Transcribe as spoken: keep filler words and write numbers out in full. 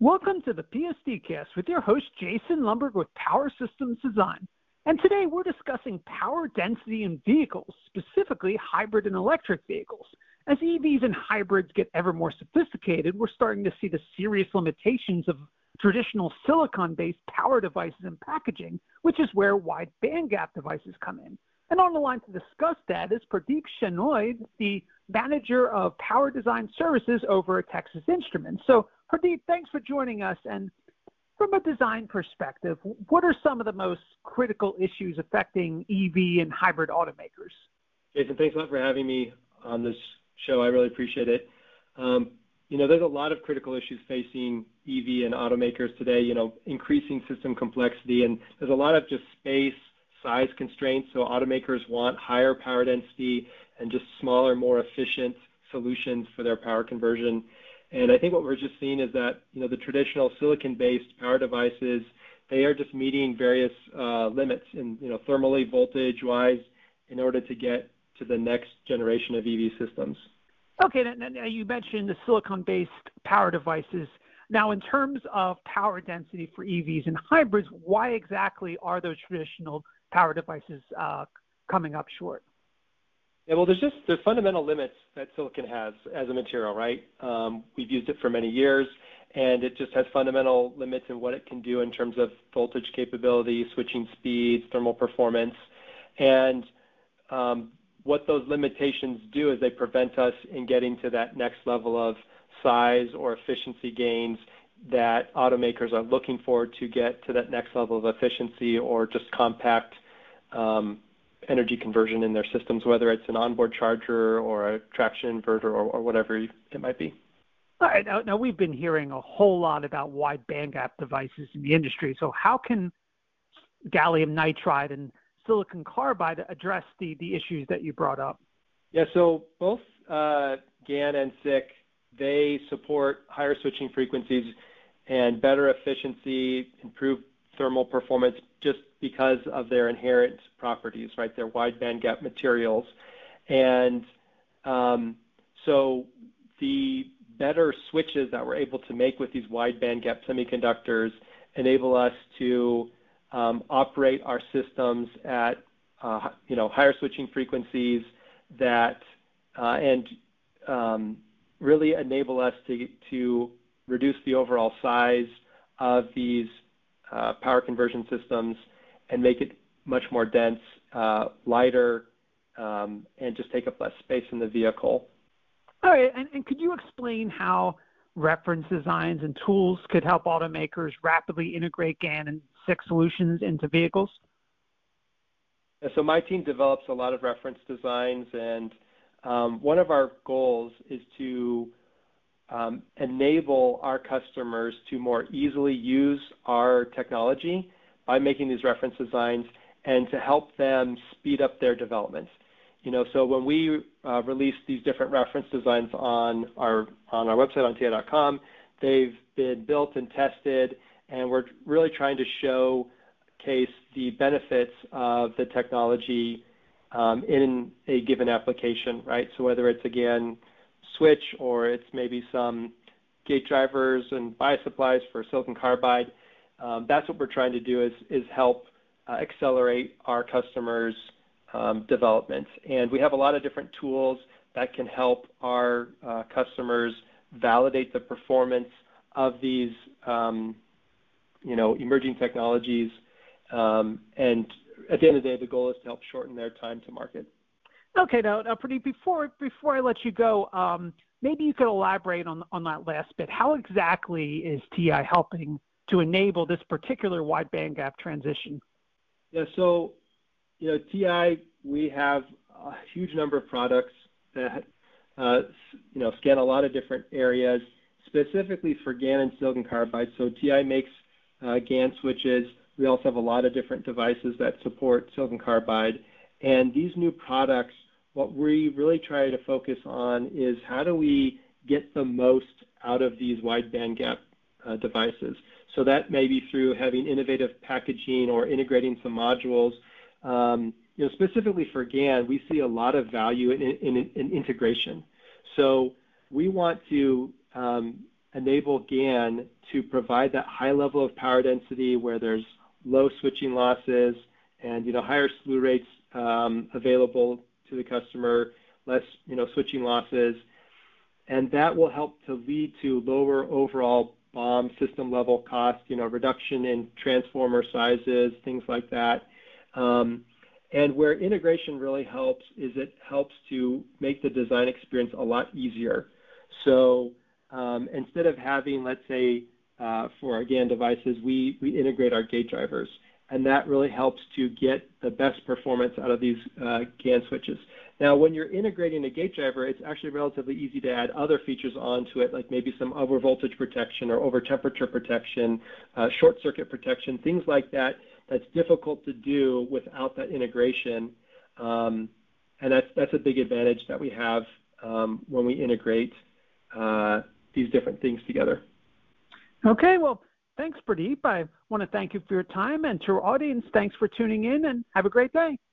Welcome to the P S D Cast with your host, Jason Lumberg with Power Systems Design. And today we're discussing power density in vehicles, specifically hybrid and electric vehicles. As E Vs and hybrids get ever more sophisticated, we're starting to see the serious limitations of traditional silicon-based power devices and packaging, which is where wide bandgap devices come in. And on the line to discuss that is Pradeep Shenoy, the Manager of Power Design Services over at Texas Instruments. So, Pradeep, thanks for joining us. And from a design perspective, what are some of the most critical issues affecting E V and hybrid automakers? Jason, thanks a lot for having me on this show. I really appreciate it. Um, you know, there's a lot of critical issues facing E V and automakers today, you know, increasing system complexity, and there's a lot of just space, size constraints. So automakers want higher power density and just smaller, more efficient solutions for their power conversion. And I think what we're just seeing is that, you know, the traditional silicon-based power devices, they are just meeting various uh, limits in, you know, thermally, voltage-wise, in order to get to the next generation of E V systems. Okay, now, now you mentioned the silicon-based power devices. Now, in terms of power density for E Vs and hybrids, why exactly are those traditional power devices uh, coming up short? Yeah, well, there's just there's fundamental limits that silicon has as a material, right? Um, we've used it for many years, and it just has fundamental limits in what it can do in terms of voltage capability, switching speeds, thermal performance, and um, what those limitations do is they prevent us in getting to that next level of size or efficiency gains that automakers are looking for to get to that next level of efficiency or just compact um, energy conversion in their systems, whether it's an onboard charger or a traction inverter or, or whatever it might be. All right. Now, now, we've been hearing a whole lot about wide bandgap devices in the industry. So how can gallium nitride and silicon carbide address the, the issues that you brought up? Yeah, so both uh, GaN and S I C, they support higher switching frequencies and better efficiency, improved thermal performance just because of their inherent properties, right? They're wide bandgap materials. And um, so the better switches that we're able to make with these wide bandgap semiconductors enable us to um, operate our systems at uh, you know, higher switching frequencies that uh, and um, really enable us to, to reduce the overall size of these uh, power conversion systems and make it much more dense, uh, lighter, um, and just take up less space in the vehicle. All right, and, and could you explain how reference designs and tools could help automakers rapidly integrate GaN and S I C solutions into vehicles? Yeah, so my team develops a lot of reference designs, and um, one of our goals is to um, enable our customers to more easily use our technology by making these reference designs and to help them speed up their development. You know, so when we uh, release these different reference designs on our on our website on T I dot com, they've been built and tested, and we're really trying to showcase the benefits of the technology um, in a given application, right? So whether it's again switch or it's maybe some gate drivers and bias supplies for silicon carbide, um, that's what we're trying to do is is help uh, accelerate our customers' Um, development. And we have a lot of different tools that can help our uh, customers validate the performance of these, um, you know, emerging technologies. Um, and at the end of the day, the goal is to help shorten their time to market. Okay, now, now Pradeep, before before I let you go, um, maybe you could elaborate on on that last bit. How exactly is T I helping to enable this particular wide bandgap transition? Yeah, so. You know, T I, we have a huge number of products that, uh, you know, scan a lot of different areas, specifically for GaN and silicon carbide. So T I makes uh, GaN switches. We also have a lot of different devices that support silicon carbide. And these new products, what we really try to focus on is how do we get the most out of these wide bandgap uh, devices. So that may be through having innovative packaging or integrating some modules. Um, you know, specifically for GaN, we see a lot of value in, in, in integration. So we want to um, enable GaN to provide that high level of power density where there's low switching losses and, you know, higher slew rates um, available to the customer, less, you know, switching losses. And that will help to lead to lower overall B O M system level cost, you know, reduction in transformer sizes, things like that. Um, and where integration really helps is it helps to make the design experience a lot easier. So um, instead of having, let's say, uh, for our GaN devices, we, we integrate our gate drivers. And that really helps to get the best performance out of these uh, GaN switches. Now, when you're integrating a gate driver, it's actually relatively easy to add other features onto it, like maybe some over voltage protection or over temperature protection, uh, short circuit protection, things like that. That's difficult to do without that integration. Um, and that's, that's a big advantage that we have um, when we integrate uh, these different things together. Okay, well, thanks, Pradeep. I want to thank you for your time, and to our audience, thanks for tuning in, and have a great day.